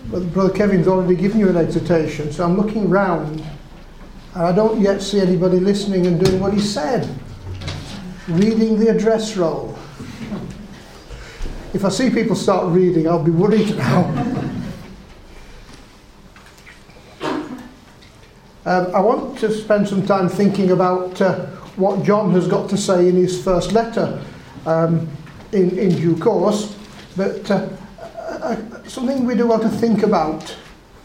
But Brother Kevin's already given you an exhortation, so I'm looking round, and I don't yet see anybody listening and doing what he said. Reading the address roll. If I see people start reading, I'll be worried now. I want to spend some time thinking about what John has got to say in his first letter in due course, but something we do want to think about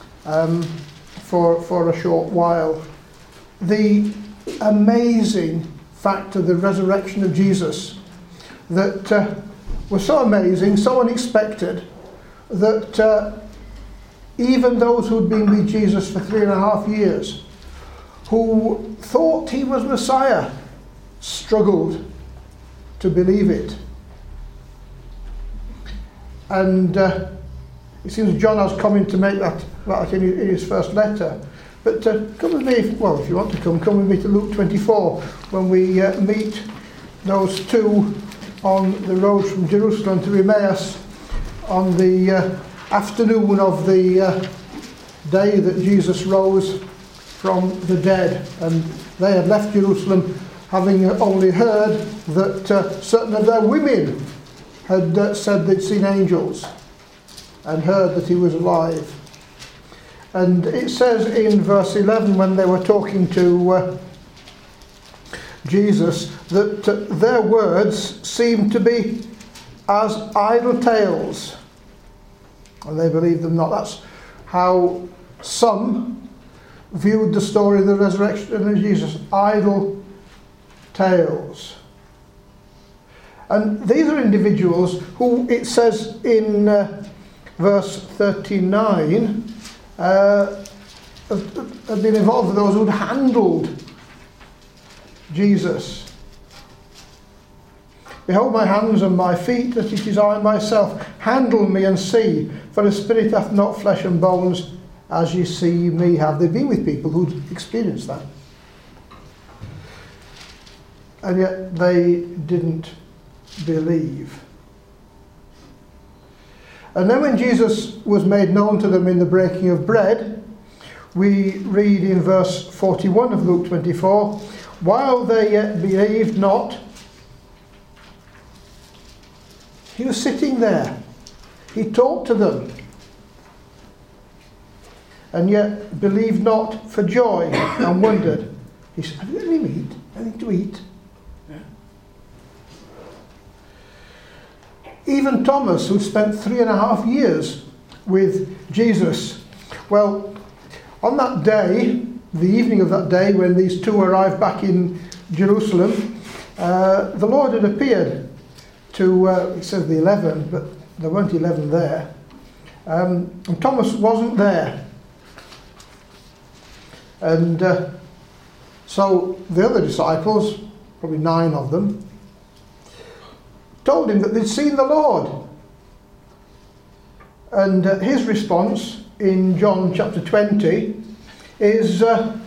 for a short while. The amazing fact of the resurrection of Jesus that was so amazing, so unexpected, that even those who'd been with Jesus for 3.5 years, who thought he was Messiah, struggled to believe it. And it seems John has come in to make that in his first letter. But come with me, if you want to come with me to Luke 24, when we meet those two on the road from Jerusalem to Emmaus on the afternoon of the day that Jesus rose from the dead. And they had left Jerusalem having only heard that certain of their women had said they'd seen angels and heard that he was alive. And it says in verse 11, when they were talking to Jesus, that their words seemed to be as idle tales, and they believed them not. That's how some viewed the story of the resurrection of Jesus, idle tales. And these are individuals who, it says in verse 39, have been involved with those who'd handled Jesus. Behold my hands and my feet, that it is I myself. Handle me and see, for a spirit hath not flesh and bones, as ye see me have. They've been with people who'd experienced that. And yet they didn't believe. And then when Jesus was made known to them in the breaking of bread, we read in verse 41 of Luke 24, while they yet believed not, he was sitting there. He talked to them. And yet believed not for joy and wondered. He said, have you got any meat? Anything to eat? Yeah. Even Thomas, who spent 3.5 years with Jesus, well, on that day, the evening of that day when these two arrived back in Jerusalem, the Lord had appeared to, it says the 11, but there weren't 11 there. And Thomas wasn't there. And so the other disciples, probably 9 of them, told him that they'd seen the Lord. And his response in John chapter 20 is,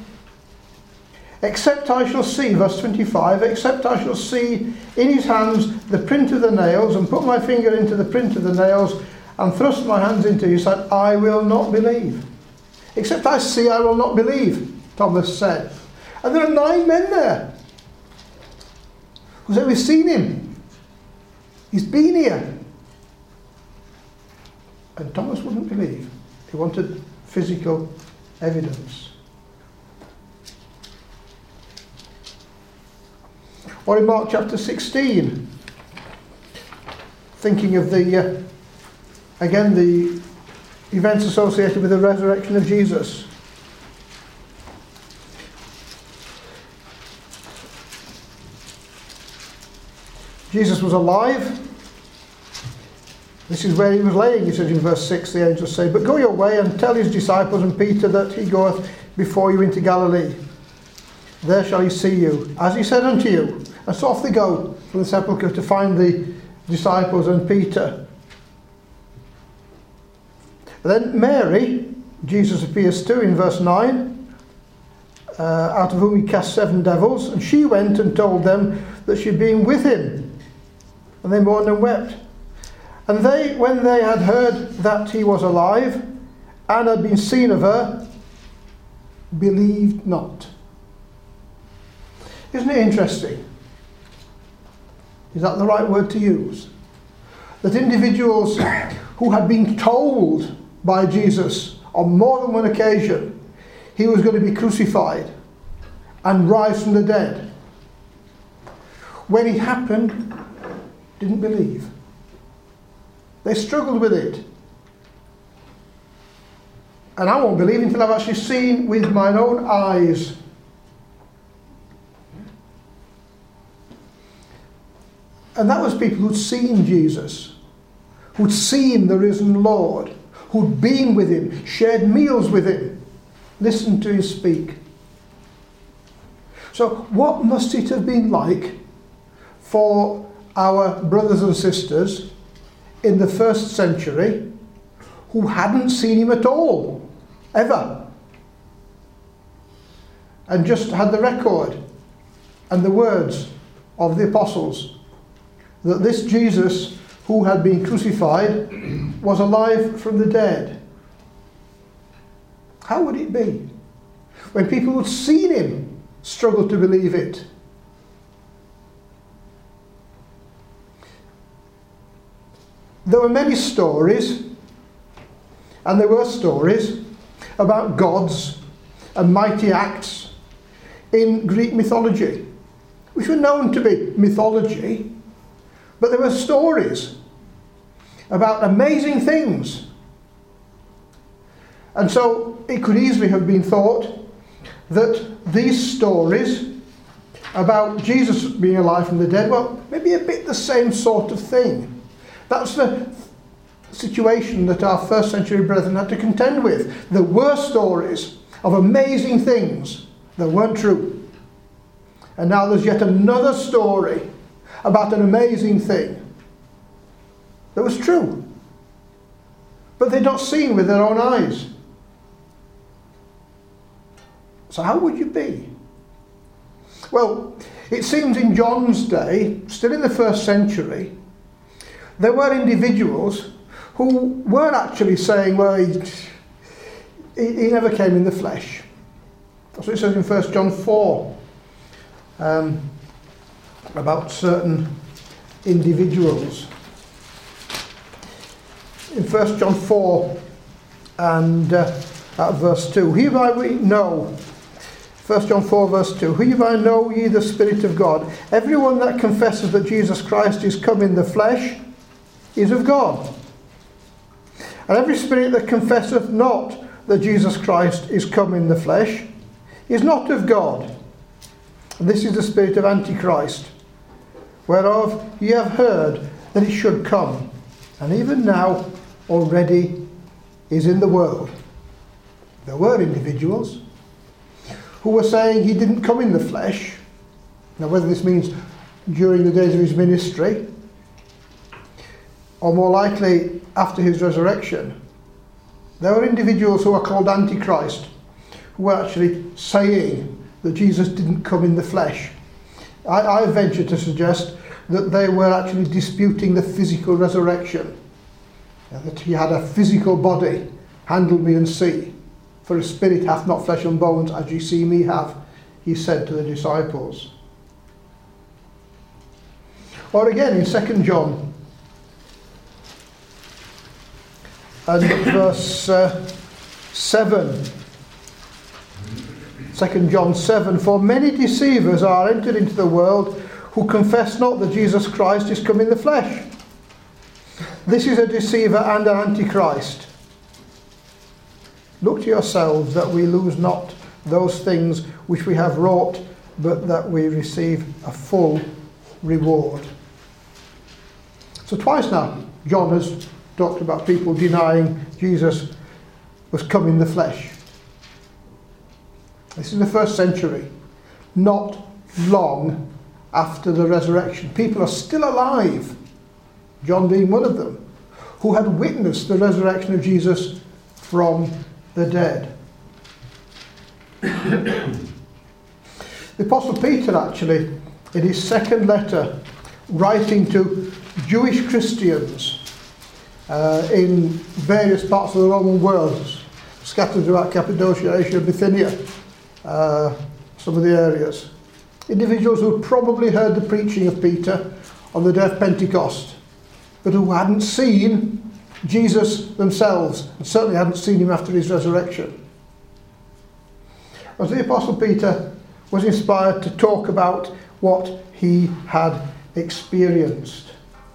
except I shall see, verse 25, except I shall see in his hands the print of the nails, and put my finger into the print of the nails, and thrust my hands into his side, I will not believe. Except I see, I will not believe, Thomas said. And there are 9 men there who said, we've seen him. He's been here. And Thomas wouldn't believe. He wanted physical evidence. Or in Mark chapter 16, thinking of the events associated with the resurrection of Jesus. Jesus was alive. This is where he was laying, he says in verse 6, the angels say, but go your way and tell his disciples and Peter that he goeth before you into Galilee. There shall he see you, as he said unto you. And so off they go from the sepulchre to find the disciples and Peter. Then Mary, Jesus appears to in verse 9, out of whom he cast 7 devils, and she went and told them that she'd been with him. And they mourned and wept. And they, when they had heard that he was alive, and had been seen of her, believed not. Isn't it interesting? Is that the right word to use? That individuals who had been told by Jesus on more than one occasion he was going to be crucified and rise from the dead, when it happened, didn't believe. They struggled with it. And I won't believe until I've actually seen with mine own eyes. And that was people who'd seen Jesus, who'd seen the risen Lord, who'd been with him, shared meals with him, listened to him speak. So what must it have been like for our brothers and sisters in the first century who hadn't seen him at all, ever, and just had the record and the words of the apostles that this Jesus who had been crucified was alive from the dead? How would it be when people who'd seen him struggled to believe it? There were many stories, and there were stories about gods and mighty acts in Greek mythology, which were known to be mythology, but there were stories about amazing things. And so it could easily have been thought that these stories about Jesus being alive from the dead were maybe a bit the same sort of thing. That's the situation that our first century brethren had to contend with. There were stories of amazing things that weren't true. And now there's yet another story about an amazing thing that was true, but they'd not seen with their own eyes. So how would you be? Well, it seems in John's day, still in the first century, there were individuals who weren't actually saying, well, he never came in the flesh. That's what it says in 1 John 4 about certain individuals. In 1 John 4 and at verse 2, hereby we know, 1 John 4 verse 2, hereby know ye the Spirit of God. Everyone that confesses that Jesus Christ is come in the flesh is of God. And every spirit that confesseth not that Jesus Christ is come in the flesh is not of God. And this is the spirit of Antichrist, whereof ye have heard that it should come, and even now already is in the world. There were individuals who were saying he didn't come in the flesh. Now whether this means during the days of his ministry, or more likely after his resurrection, there were individuals who were called Antichrist, who were actually saying that Jesus didn't come in the flesh. I venture to suggest that they were actually disputing the physical resurrection, that he had a physical body. Handle me and see, for a spirit hath not flesh and bones as ye see me have, he said to the disciples. Or again in 2 John and verse 7, 2 John 7, for many deceivers are entered into the world who confess not that Jesus Christ is come in the flesh. This is a deceiver and an antichrist. Look to yourselves that we lose not those things which we have wrought, but that we receive a full reward. So twice now John has talked about people denying Jesus was come in the flesh. This is the first century, not long after the resurrection. People are still alive, John being one of them, who had witnessed the resurrection of Jesus from the dead. The Apostle Peter actually, in his second letter, writing to Jewish Christians in various parts of the Roman world, scattered throughout Cappadocia, Asia, Bithynia, some of the areas. Individuals who had probably heard the preaching of Peter on the day of Pentecost, but who hadn't seen Jesus themselves, and certainly hadn't seen him after his resurrection. As the Apostle Peter was inspired to talk about what he had experienced.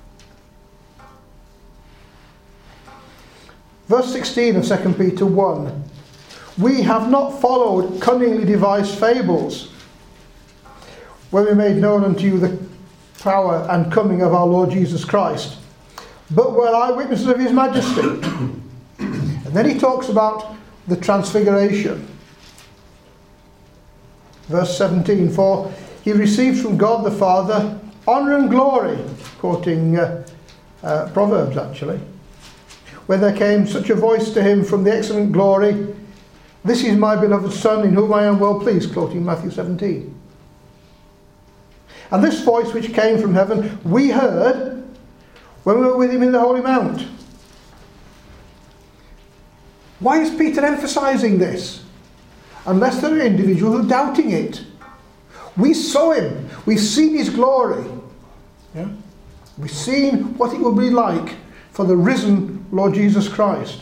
Verse 16 of 2 Peter 1. We have not followed cunningly devised fables, when we made known unto you the power and coming of our Lord Jesus Christ, but were eyewitnesses of his majesty. And then he talks about the transfiguration. Verse 17, for he received from God the Father honour and glory, quoting Proverbs actually, where there came such a voice to him from the excellent glory, this is my beloved Son, in whom I am well pleased, quoting Matthew 17. And this voice which came from heaven, we heard when we were with him in the Holy Mount. Why is Peter emphasising this? Unless there are individuals who are doubting it. We saw him. We've seen his glory. Yeah? We've seen what it will be like for the risen Lord Jesus Christ.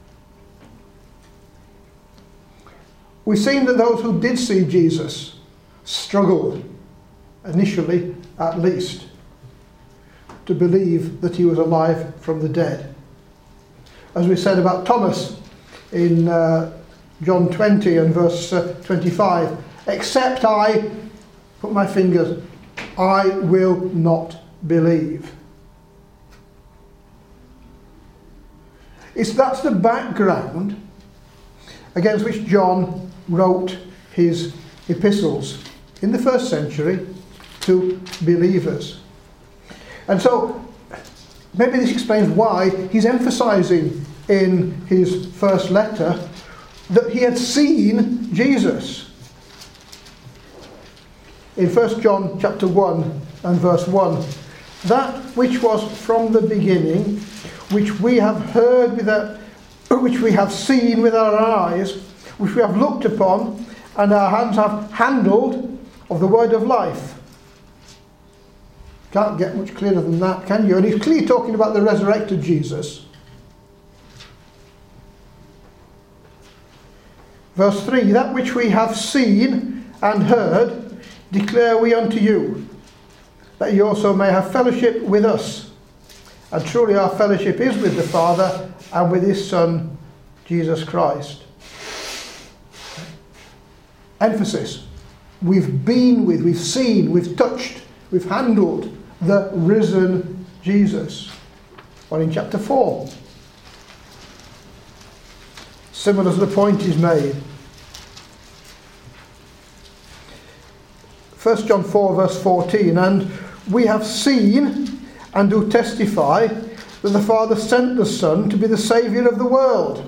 We've seen that those who did see Jesus struggled, initially at least, to believe that he was alive from the dead. As we said about Thomas in John 20 and verse 25, except I put my fingers, I will not believe. That's the background against which John wrote his epistles in the first century to believers. And so maybe this explains why he's emphasising in his first letter that he had seen Jesus. In 1 John chapter 1 and verse 1, that which was from the beginning, which we have heard which we have seen with our eyes, which we have looked upon, and our hands have handled of the word of life. Can't get much clearer than that, can you? And he's clearly talking about the resurrected Jesus. Verse 3, that which we have seen and heard declare we unto you, that you also may have fellowship with us. And truly our fellowship is with the Father and with his Son, Jesus Christ. Emphasis. We've been with, we've seen, we've touched, we've handled the risen Jesus. Or in chapter 4, similar to the point is made. 1 John 4 verse 14, and we have seen and do testify that the Father sent the Son to be the Saviour of the world.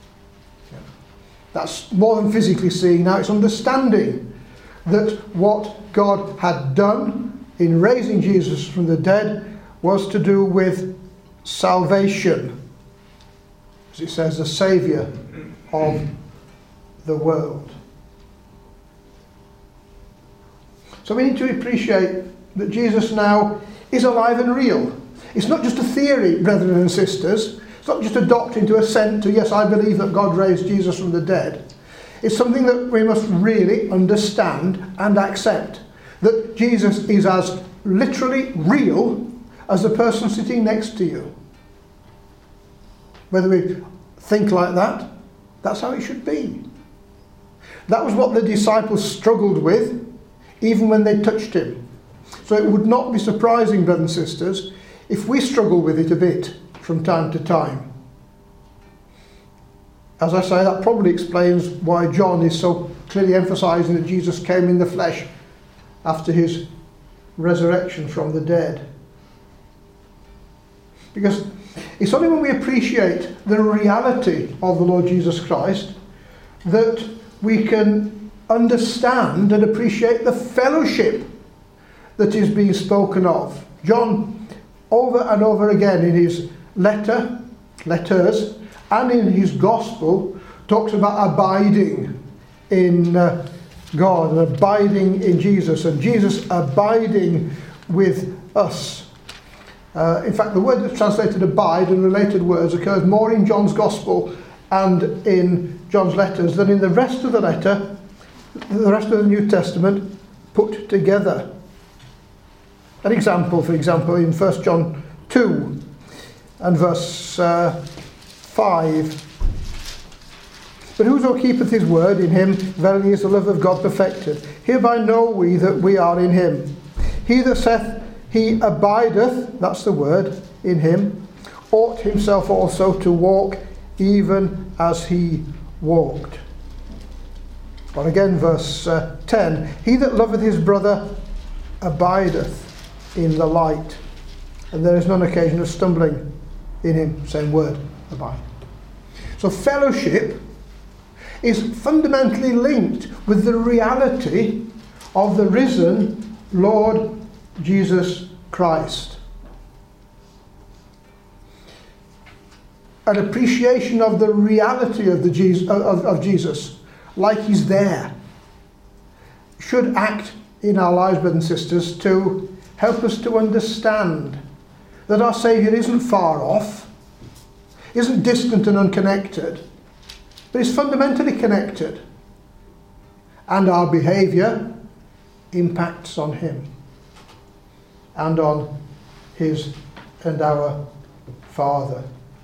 That's more than physically seeing now, it's understanding that what God had done in raising Jesus from the dead was to do with salvation. As it says, the Saviour of the world. So we need to appreciate that Jesus now is alive and real. It's not just a theory, brethren and sisters. It's not just a doctrine to assent to, yes, I believe that God raised Jesus from the dead. It's something that we must really understand and accept. That Jesus is as literally real as the person sitting next to you. Whether we think like that, that's how it should be. That was what the disciples struggled with, even when they touched him. So it would not be surprising, brothers and sisters, if we struggle with it a bit from time to time. As I say, that probably explains why John is so clearly emphasising that Jesus came in the flesh after his resurrection from the dead. Because it's only when we appreciate the reality of the Lord Jesus Christ that we can understand and appreciate the fellowship that is being spoken of. John, over and over again in his letters, and in his gospel, talks about abiding in God and abiding in Jesus, and Jesus abiding with us. In fact, the word that's translated abide and related words occurs more in John's Gospel and in John's letters than in the rest of the letter, the rest of the New Testament put together. An example, for example, in 1 John 2 and verse 5. But whoso keepeth his word, in him verily is the love of God perfected. Hereby know we that we are in him. He that saith he abideth, that's the word, in him, ought himself also to walk even as he walked. Or again, verse 10. He that loveth his brother abideth in the light, and there is none occasion of stumbling in him. Same word, abide. So fellowship is fundamentally linked with the reality of the risen Lord Jesus Christ. An appreciation of the reality of Jesus, like he's there, should act in our lives, brothers and sisters, to help us to understand that our Saviour isn't far off, isn't distant and unconnected, but is fundamentally connected, and our behaviour impacts on him and on his and our Father.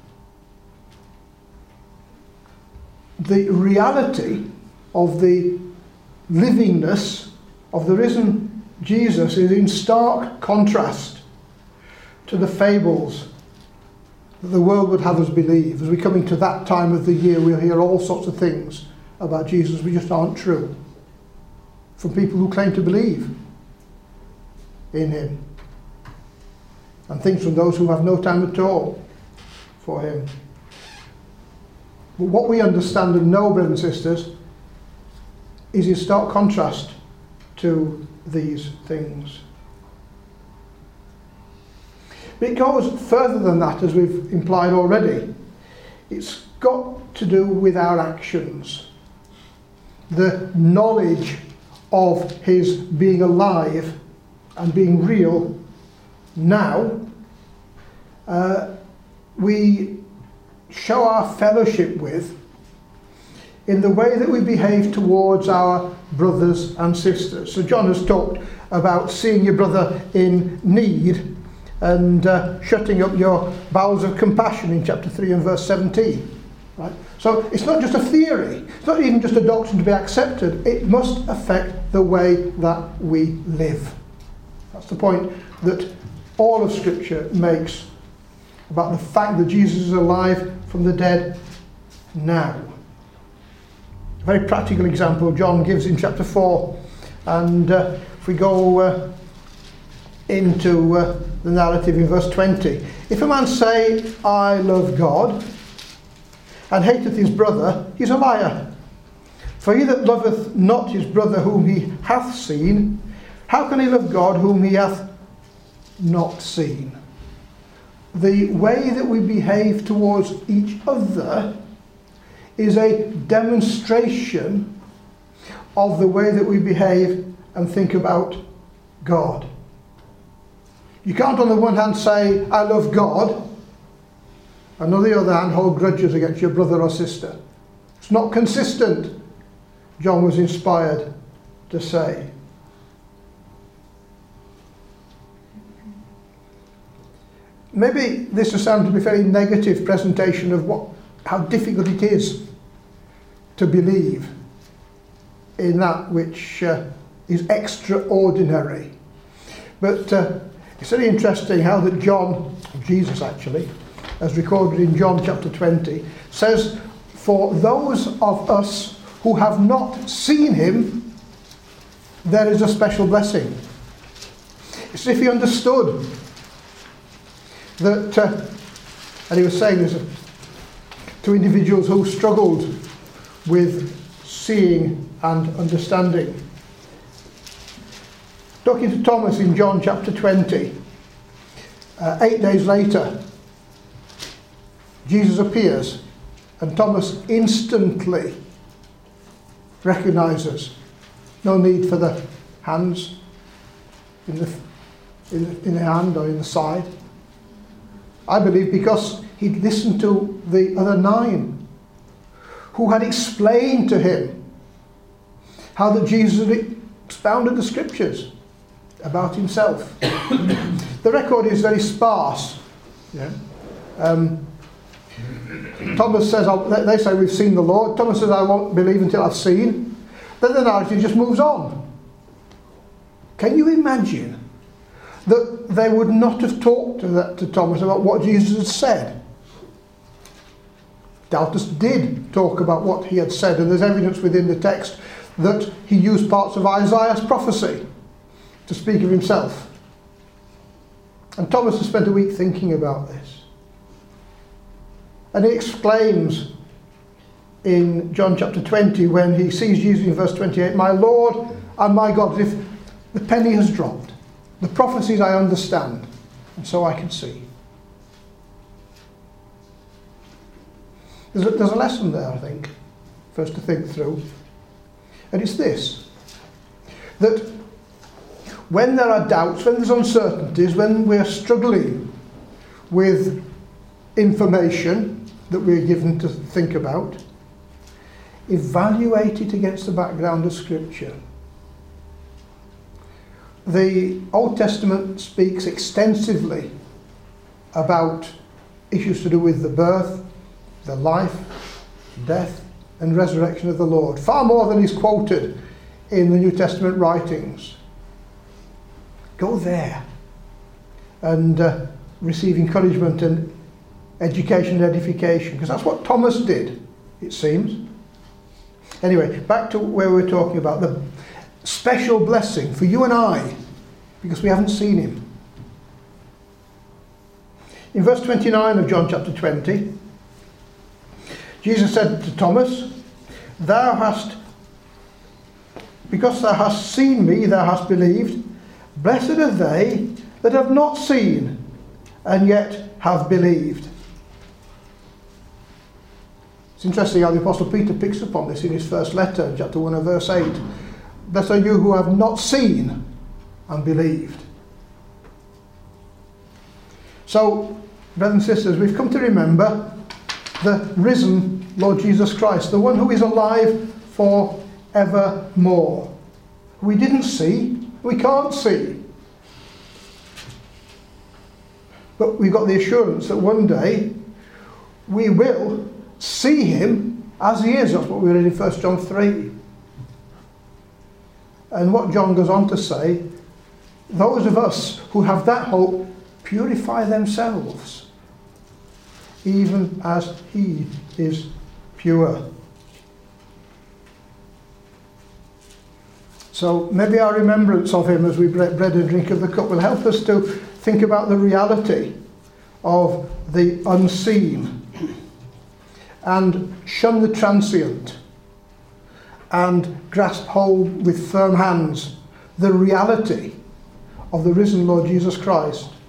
The reality of the livingness of the risen Jesus is in stark contrast to the fables that the world would have us believe. As we come into that time of the year, we'll hear all sorts of things about Jesus which just aren't true from people who claim to believe in him, and things from those who have no time at all for him. But what we understand and know, brothers and sisters, is in stark contrast to these things. But it goes further than that, as we've implied already. It's got to do with our actions. The knowledge of his being alive and being real now, we show our fellowship with in the way that we behave towards our brothers and sisters. So John has talked about seeing your brother in need and shutting up your bowels of compassion in chapter 3 and verse 17. Right? So it's not just a theory, it's not even just a doctrine to be accepted, it must affect the way that we live. That's the point that all of Scripture makes about the fact that Jesus is alive from the dead now. A very practical example John gives in chapter 4, and if we go into the narrative in verse 20. If a man say, I love God, and hateth his brother, he is a liar. For he that loveth not his brother whom he hath seen, how can he love God whom he hath not seen? The way that we behave towards each other is a demonstration of the way that we behave and think about God. You can't on the one hand say, I love God, and on the other hand hold grudges against your brother or sister. It's not consistent, John was inspired to say. Maybe this will sound to be a very negative presentation of how difficult it is to believe in that which is extraordinary. But it's very interesting how that Jesus actually, as recorded in John chapter 20, says, for those of us who have not seen him, there is a special blessing. It's as if he understood that, and he was saying this to individuals who struggled with seeing and understanding. Talking to Thomas in John chapter 20, 8 days later, Jesus appears And Thomas instantly recognises no need for the hands in the hand or in the side. I believe because he'd listened to the other 9 who had explained to him how that Jesus had expounded the scriptures about himself. The record is very sparse. Yeah. Thomas says, they say we've seen the Lord. Thomas says, I won't believe until I've seen. Then the narrative just moves on. Can you imagine that they would not have talked to Thomas about what Jesus had said? Doubtless did talk about what he had said, and there's evidence within the text that he used parts of Isaiah's prophecy to speak of himself. And Thomas has spent a week thinking about this. And he exclaims in John chapter 20 when he sees Jesus in verse 28, "My Lord and my God," as if the penny has dropped. The prophecies I understand, and so I can see. There's a lesson there, I think, for us to think through. And it's this, that when there are doubts, when there's uncertainties, when we're struggling with information that we're given to think about, evaluate it against the background of Scripture. The Old Testament speaks extensively about issues to do with the birth, the life, death, and resurrection of the Lord, far more than is quoted in the New Testament writings. Go there and receive encouragement and education and edification, because that's what Thomas did, it seems. Anyway, back to where we're talking about the special blessing for you and I, because we haven't seen him. In verse 29 of John chapter 20, Jesus said to Thomas, because thou hast seen me, thou hast believed. Blessed are they that have not seen and yet have believed. It's interesting how the Apostle Peter picks up on this in his first letter, chapter 1 and verse 8. Blessed are you who have not seen and believed. So, brothers and sisters, we've come to remember the risen Lord Jesus Christ, the one who is alive for evermore. We didn't see, we can't see. But we've got the assurance that one day we will see him as he is. That's what we read in 1 John 3. And what John goes on to say, those of us who have that hope purify themselves, even as he is pure. So maybe our remembrance of him as we break bread and drink of the cup will help us to think about the reality of the unseen and shun the transient and grasp hold with firm hands the reality of the risen Lord Jesus Christ,